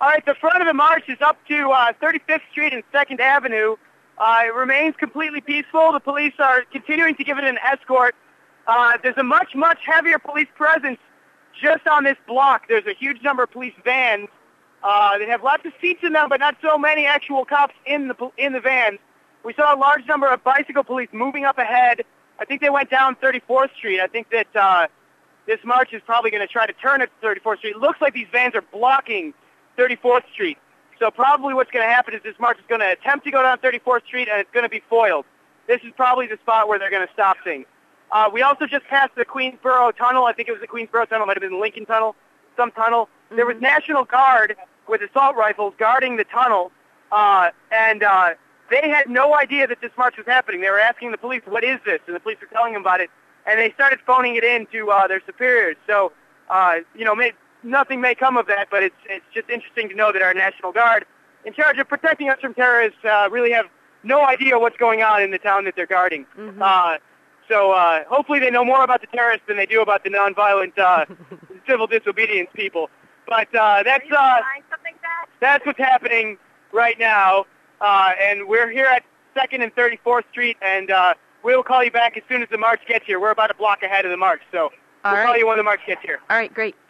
All right, the front of the march is up to 35th Street and 2nd Avenue. It remains completely peaceful. The police are continuing to give it an escort. There's a much, much heavier police presence just on this block. There's a huge number of police vans. They have lots of seats in them, but not so many actual cops in the vans. We saw a large number of bicycle police moving up ahead. I think they went down 34th Street. I think that this march is probably going to try to turn at 34th Street. It looks like these vans are blocking 34th Street. So probably what's going to happen is this march is going to attempt to go down 34th Street, and it's going to be foiled. This is probably the spot where they're going to stop things. We also just passed the Queensboro Tunnel. I think it was the Queensboro Tunnel. It might have been the Lincoln Tunnel, some tunnel. Mm-hmm. There was National Guard with assault rifles guarding the tunnel, and they had no idea that this march was happening. They were asking the police, what is this? And the police were telling them about it, and they started phoning it in to their superiors. So, nothing may come of that, but it's just interesting to know that our National Guard, in charge of protecting us from terrorists, really have no idea what's going on in the town that they're guarding. Mm-hmm. So hopefully they know more about the terrorists than they do about the nonviolent civil disobedience people. But that's what's happening right now. And we're here at 2nd and 34th Street, and we'll call you back as soon as the march gets here. We're about a block ahead of the march, so we'll call you when the march gets here. All right, great.